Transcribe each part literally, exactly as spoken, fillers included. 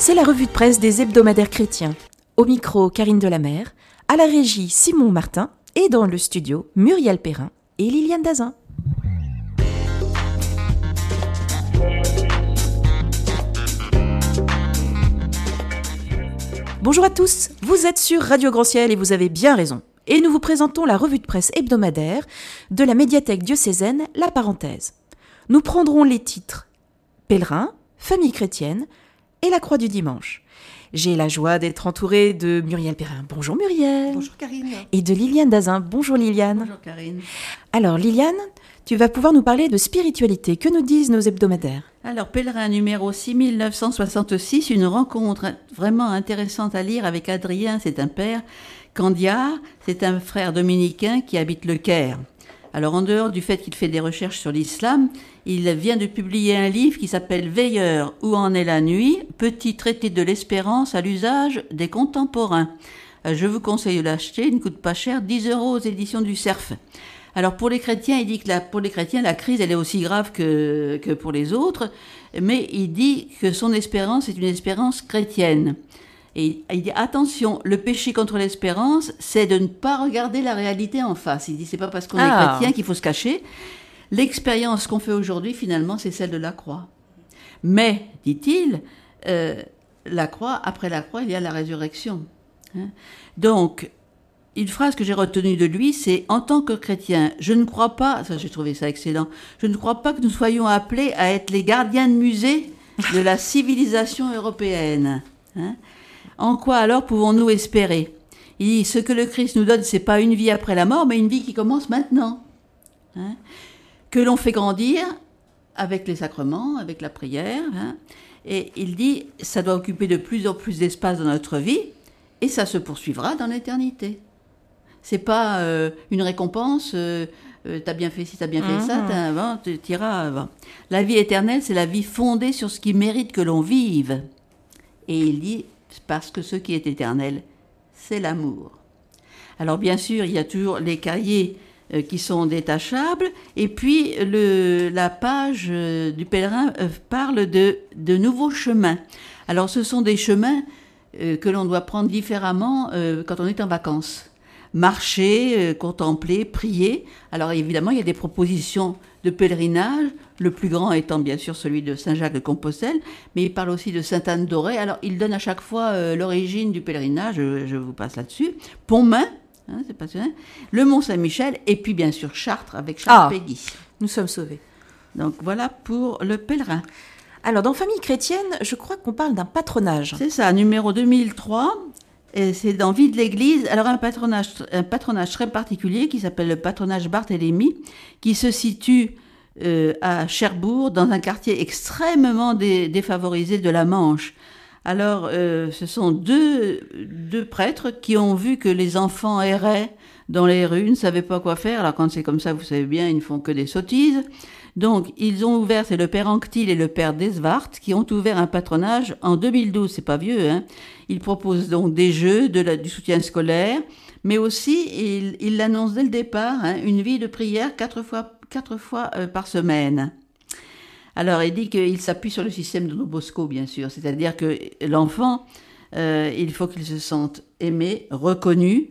C'est la revue de presse des hebdomadaires chrétiens. Au micro, Karine Delamer, à la régie, Simon Martin, et dans le studio, Muriel Perrin et Liliane Dazin. Bonjour à tous, vous êtes sur Radio Grand Ciel et vous avez bien raison. Et nous vous présentons la revue de presse hebdomadaire de la médiathèque diocésaine La Parenthèse. Nous prendrons les titres « Pèlerin »,« Famille chrétienne » et « La croix du dimanche ». J'ai la joie d'être entourée de Muriel Perrin. Bonjour Muriel. Bonjour Karine. Et de Liliane Dazin. Bonjour Liliane. Bonjour Karine. Alors Liliane, tu vas pouvoir nous parler de spiritualité. Que nous disent nos hebdomadaires ? Alors, Pèlerin numéro six mille neuf cent soixante-six, une rencontre vraiment intéressante à lire avec Adrien, c'est un père, Candia, c'est un frère dominicain qui habite le Caire. Alors, en dehors du fait qu'il fait des recherches sur l'islam, il vient de publier un livre qui s'appelle « Veilleur, où en est la nuit ? Petit traité de l'espérance à l'usage des contemporains ». Je vous conseille de l'acheter, il ne coûte pas cher, dix euros aux éditions du Cerf. Alors pour les chrétiens, il dit que la, pour les chrétiens, la crise, elle est aussi grave que, que pour les autres, mais il dit que son espérance est une espérance chrétienne. Et il dit, attention, le péché contre l'espérance, c'est de ne pas regarder la réalité en face. Il dit, c'est pas parce qu'on ah. est chrétien qu'il faut se cacher. L'expérience qu'on fait aujourd'hui, finalement, c'est celle de la croix. Mais, dit-il, euh, la croix, après la croix, il y a la résurrection. Hein. Donc, une phrase que j'ai retenue de lui, c'est « En tant que chrétien, je ne crois pas... » Ça, j'ai trouvé ça excellent. « Je ne crois pas que nous soyons appelés à être les gardiens de musée de la civilisation européenne. Hein » En quoi alors pouvons-nous espérer ? Il dit « Ce que le Christ nous donne, c'est pas une vie après la mort, mais une vie qui commence maintenant. Hein » Que l'on fait grandir avec les sacrements, avec la prière. Hein. Et il dit « Ça doit occuper de plus en plus d'espace dans notre vie, et ça se poursuivra dans l'éternité. » C'est pas euh, une récompense, euh, euh, t'as bien fait ci, t'as bien fait mmh. ça, t'as, bon, t'iras avant. La vie éternelle, c'est la vie fondée sur ce qui mérite que l'on vive. Et il dit, parce que ce qui est éternel, c'est l'amour. Alors bien sûr, il y a toujours les cahiers euh, qui sont détachables, et puis le, la page euh, du pèlerin euh, parle de, de nouveaux chemins. Alors ce sont des chemins euh, que l'on doit prendre différemment euh, quand on est en vacances. Marcher, euh, contempler, prier. Alors évidemment, il y a des propositions de pèlerinage, le plus grand étant bien sûr celui de Saint-Jacques-de-Compostelle, mais il parle aussi de Sainte-Anne-d'Auray. Alors il donne à chaque fois euh, l'origine du pèlerinage, je, je vous passe là-dessus. Pontmain, hein, c'est passionnant, le Mont-Saint-Michel, et puis bien sûr Chartres avec Charles ah, Péguy. Nous sommes sauvés. Donc voilà pour le pèlerin. Alors dans Famille chrétienne, je crois qu'on parle d'un patronage. C'est ça, numéro deux mille trois. Et c'est dans Vie de l'Église, alors un patronage, un patronage très particulier qui s'appelle le patronage Barthélemy, qui se situe euh, à Cherbourg, dans un quartier extrêmement dé, défavorisé de la Manche. Alors, euh, ce sont deux, deux prêtres qui ont vu que les enfants erraient dans les rues, ne savaient pas quoi faire. Alors quand c'est comme ça, vous savez bien, ils ne font que des sottises. Donc, ils ont ouvert, c'est le père Anctil et le père Desvart qui ont ouvert un patronage en deux mille douze, c'est pas vieux, hein. Ils proposent donc des jeux, de la, du soutien scolaire, mais aussi, ils il l'annoncent dès le départ, hein, une vie de prière quatre fois, quatre fois euh, par semaine. Alors, il dit qu'il s'appuie sur le système de Don Bosco, bien sûr, c'est-à-dire que l'enfant, euh, il faut qu'il se sente aimé, reconnu,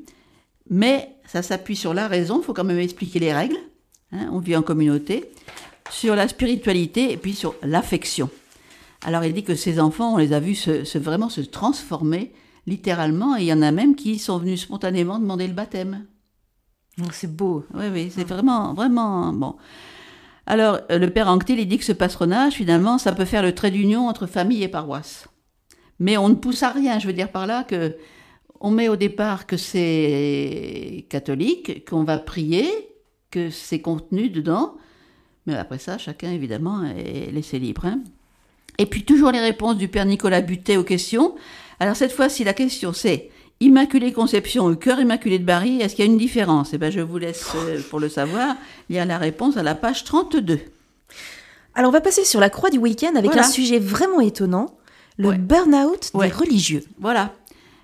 mais ça s'appuie sur la raison, il faut quand même expliquer les règles, hein, on vit en communauté, sur la spiritualité et puis sur l'affection. Alors il dit que ces enfants, on les a vus se, se, vraiment se transformer littéralement, et il y en a même qui sont venus spontanément demander le baptême. Donc c'est beau. Oui, oui, c'est vraiment, vraiment bon. Alors le père Anctil, il dit que ce patronage, finalement, ça peut faire le trait d'union entre famille et paroisse. Mais on ne pousse à rien, je veux dire par là que on met au départ que c'est catholique, qu'on va prier, que c'est contenu dedans. Mais après ça, chacun, évidemment, est laissé libre. Hein. Et puis, toujours les réponses du père Nicolas Butet aux questions. Alors, cette fois-ci, la question, c'est « Immaculée Conception ou Cœur Immaculé de Bari, est-ce qu'il y a une différence ?» Eh bien, je vous laisse, euh, pour le savoir, lire la réponse à la page trente-deux. Alors, on va passer sur la croix du week-end avec voilà. un sujet vraiment étonnant, le ouais. burn-out des ouais. religieux. Voilà.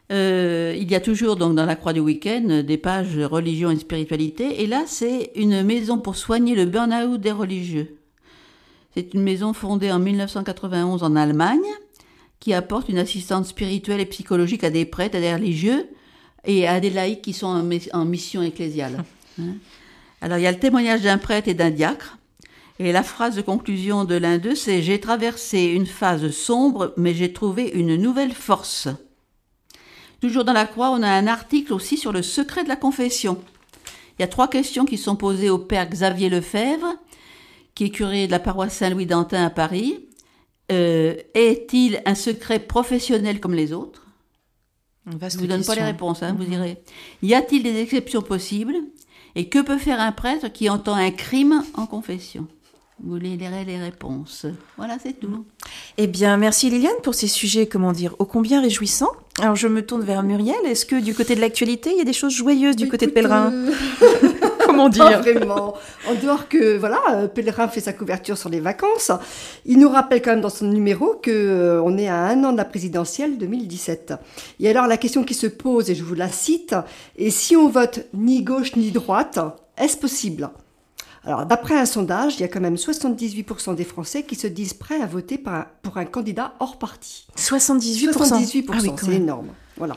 Euh, il y a toujours donc dans la Croix du Week-end des pages religion et spiritualité, et là c'est une maison pour soigner le burn-out des religieux. C'est une maison fondée en mille neuf cent quatre-vingt-onze en Allemagne, qui apporte une assistance spirituelle et psychologique à des prêtres, à des religieux et à des laïcs qui sont en, en mission ecclésiale. Hein. Alors, il y a le témoignage d'un prêtre et d'un diacre. Et la phrase de conclusion de l'un d'eux, c'est « J'ai traversé une phase sombre, mais j'ai trouvé une nouvelle force ». Toujours dans la Croix, on a un article aussi sur le secret de la confession. Il y a trois questions qui sont posées au père Xavier Lefebvre, qui est curé de la paroisse Saint-Louis d'Antin à Paris. Euh, est-il un secret professionnel comme les autres ? Je ne vous donne question. Pas les réponses, hein, mmh. vous direz. Y a-t-il des exceptions possibles ? Et que peut faire un prêtre qui entend un crime en confession ? Vous lirez les réponses. Voilà, c'est tout. Eh bien, merci Liliane pour ces sujets, comment dire, ô combien réjouissants. Alors, je me tourne vers Muriel. Est-ce que du côté de l'actualité, il y a des choses joyeuses du Écoute, côté de Pèlerin euh... Comment dire ? Pas vraiment. En dehors que, voilà, Pèlerin fait sa couverture sur les vacances. Il nous rappelle quand même dans son numéro qu'on euh, est à un an de la présidentielle deux mille dix-sept. Et alors, la question qui se pose, et je vous la cite, est si on vote ni gauche ni droite, est-ce possible ? Alors, d'après un sondage, il y a quand même soixante-dix-huit pour cent des Français qui se disent prêts à voter pour un, pour un candidat hors parti. soixante-dix-huit pour cent soixante-dix-huit pour cent, ah oui, c'est énorme. Voilà.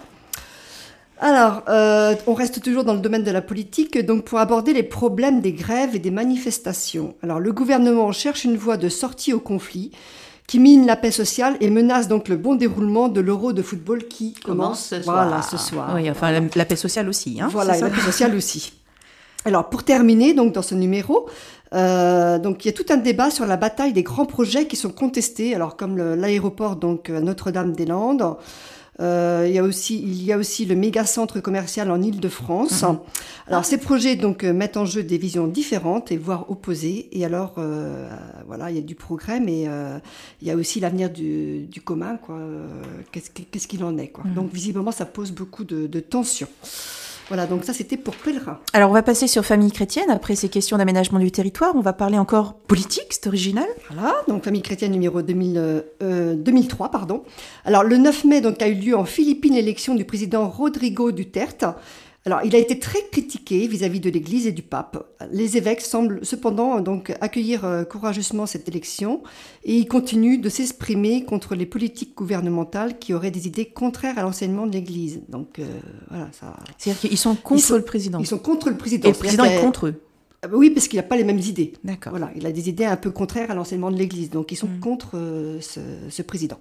Alors, euh, on reste toujours dans le domaine de la politique, donc pour aborder les problèmes des grèves et des manifestations. Alors, le gouvernement cherche une voie de sortie au conflit qui mine la paix sociale et menace donc le bon déroulement de l'Euro de football qui commence, commence ce soir. Voilà, ce soir. Oui, enfin, la, la paix sociale aussi. Hein, voilà, et la paix sociale aussi. Alors, pour terminer, donc, dans ce numéro, euh, donc, il y a tout un débat sur la bataille des grands projets qui sont contestés, alors, comme le, l'aéroport, donc, à Notre-Dame-des-Landes. Euh, il y a aussi, il y a aussi le méga-centre commercial en Île-de-France. Mmh. Alors, ces projets, donc, mettent en jeu des visions différentes et voire opposées. Et alors, euh, voilà, il y a du progrès, mais euh, il y a aussi l'avenir du, du commun, quoi. Qu'est-ce, qu'est-ce qu'il en est, quoi. Mmh. Donc, visiblement, ça pose beaucoup de, de tensions. Voilà, donc ça, c'était pour Pèlerin. Alors, on va passer sur Famille chrétienne. Après ces questions d'aménagement du territoire, on va parler encore politique, c'est original. Voilà, donc Famille chrétienne numéro deux mille, euh, deux mille trois, pardon. Alors, le neuf mai, donc, a eu lieu en Philippines l'élection du président Rodrigo Duterte. Alors, il a été très critiqué vis-à-vis de l'Église et du pape. Les évêques semblent cependant donc accueillir euh, courageusement cette élection et ils continuent de s'exprimer contre les politiques gouvernementales qui auraient des idées contraires à l'enseignement de l'Église. Donc, euh, voilà, ça... C'est-à-dire qu'ils sont contre ils sont, le président. Ils sont contre le président. Et le président est contre eux. Oui, parce qu'il n'a pas les mêmes idées. D'accord. Voilà, il a des idées un peu contraires à l'enseignement de l'Église. Donc, ils sont mmh. contre euh, ce, ce président.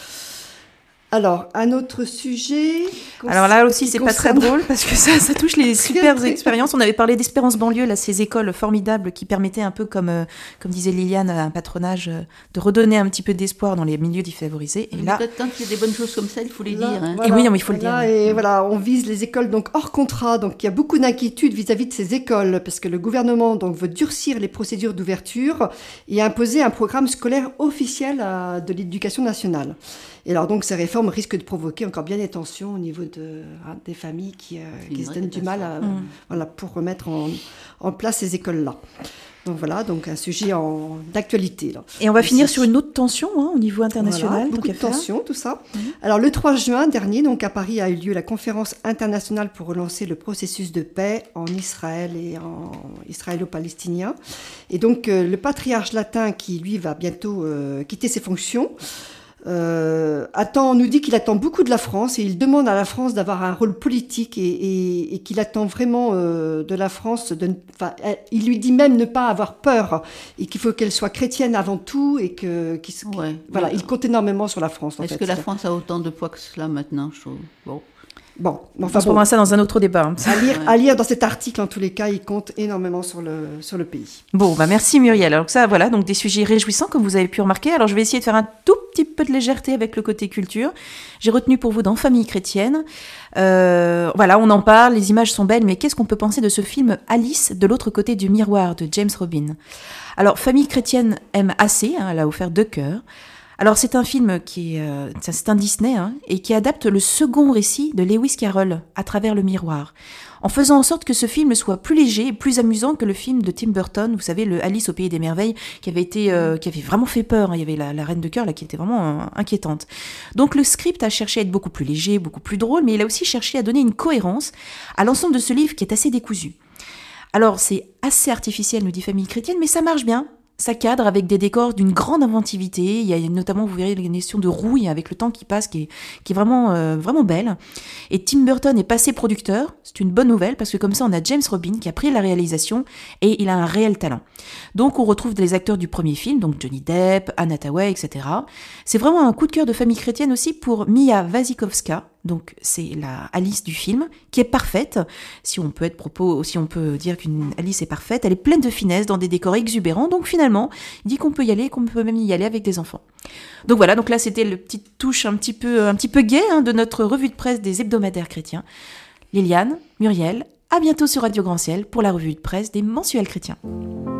Alors, un autre sujet... Alors là aussi, c'est concerne... pas très drôle, parce que ça, ça touche les super expériences. On avait parlé d'Espérance Banlieue, là, ces écoles formidables qui permettaient un peu, comme, euh, comme disait Liliane, un patronage, euh, de redonner un petit peu d'espoir dans les milieux défavorisés. Et là... Quand il y a des bonnes choses comme ça, il faut les là, dire. Hein. Voilà, et oui, non, mais il faut voilà, le dire. Et voilà, on vise les écoles donc hors contrat. Donc, il y a beaucoup d'inquiétudes vis-à-vis de ces écoles, parce que le gouvernement donc, veut durcir les procédures d'ouverture et imposer un programme scolaire officiel à, de l'éducation nationale. Et alors, donc, ces réformes risquent de provoquer encore bien des tensions au niveau de, hein, des familles qui, euh, qui se donnent du mal à, mmh. voilà, pour remettre en, en place ces écoles-là. Donc voilà, donc un sujet en, d'actualité. Là. Et on va Aussi. finir sur une autre tension hein, au niveau international. Voilà, beaucoup de tensions, tout ça. Mmh. Alors, le trois juin dernier, donc, à Paris, a eu lieu la conférence internationale pour relancer le processus de paix en Israël et en israélo-palestinien. Et donc, euh, le patriarche latin, qui, lui, va bientôt euh, quitter ses fonctions, Euh, attend, nous dit qu'il attend beaucoup de la France et il demande à la France d'avoir un rôle politique et, et, et qu'il attend vraiment euh, de la France. De, il lui dit même ne pas avoir peur et qu'il faut qu'elle soit chrétienne avant tout et que qu'il, ouais, voilà, ouais. il compte énormément sur la France. En Est-ce fait, que la France a autant de poids que cela maintenant, je trouve. Bon. Bon, enfin, on bon. ça dans un autre débat. Hein. À lire, à lire dans cet article, en tous les cas, il compte énormément sur le, sur le pays. Bon, bah merci Muriel. Alors ça, voilà, donc des sujets réjouissants, comme vous avez pu remarquer. Alors je vais essayer de faire un tout petit peu de légèreté avec le côté culture. J'ai retenu pour vous dans Famille chrétienne. Euh, voilà, on en parle, les images sont belles, mais qu'est-ce qu'on peut penser de ce film Alice de l'autre côté du miroir de James Robin ? Alors, Famille chrétienne aime assez, hein, elle a offert deux cœurs. Alors, c'est un film qui est, euh, c'est un Disney, hein, et qui adapte le second récit de Lewis Carroll, À travers le miroir, en faisant en sorte que ce film soit plus léger et plus amusant que le film de Tim Burton, vous savez, le Alice au pays des merveilles, qui avait été, euh, qui avait vraiment fait peur, hein. Il y avait la, la reine de cœur, là, qui était vraiment euh, inquiétante. Donc, le script a cherché à être beaucoup plus léger, beaucoup plus drôle, mais il a aussi cherché à donner une cohérence à l'ensemble de ce livre qui est assez décousu. Alors, c'est assez artificiel, nous dit Famille chrétienne, mais ça marche bien. Ça cadre avec des décors d'une grande inventivité. Il y a notamment, vous verrez, une question de rouille avec le temps qui passe, qui est, qui est vraiment, euh, vraiment belle. Et Tim Burton est passé producteur. C'est une bonne nouvelle parce que comme ça, on a James Robin qui a pris la réalisation et il a un réel talent. Donc, on retrouve les acteurs du premier film, donc Johnny Depp, Anne Hathaway, et cetera. C'est vraiment un coup de cœur de famille chrétienne aussi pour Mia Wasikowska. Donc, c'est la Alice du film, qui est parfaite. Si on peut être propos, si on peut dire qu'une Alice est parfaite, elle est pleine de finesse dans des décors exubérants. Donc, finalement, il dit qu'on peut y aller, qu'on peut même y aller avec des enfants. Donc voilà, donc là, c'était le petit touche un petit peu, un petit peu gai hein, de notre revue de presse des hebdomadaires chrétiens. Liliane, Muriel, à bientôt sur Radio Grand Ciel pour la revue de presse des mensuels chrétiens.